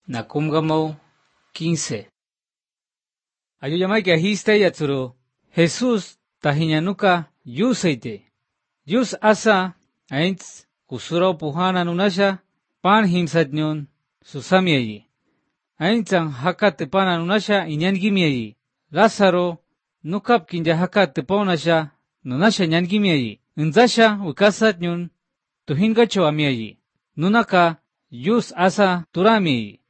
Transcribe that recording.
Nakumgamo 15. Ayuyamay que ahiste yatsuru. Jesús tahiñanuka yuseite. Yus asa aints kusuro puhana nunasha pan himsatnyun susamiayi. Aintzan hakate pana nunasha inyangimiayi. Lázaro nukap kinja hakate ponasha nunasha nyangimiayi. Unzasha wikasatnyun tuhingacho amiayi. Nunaka yus asa turamiayi.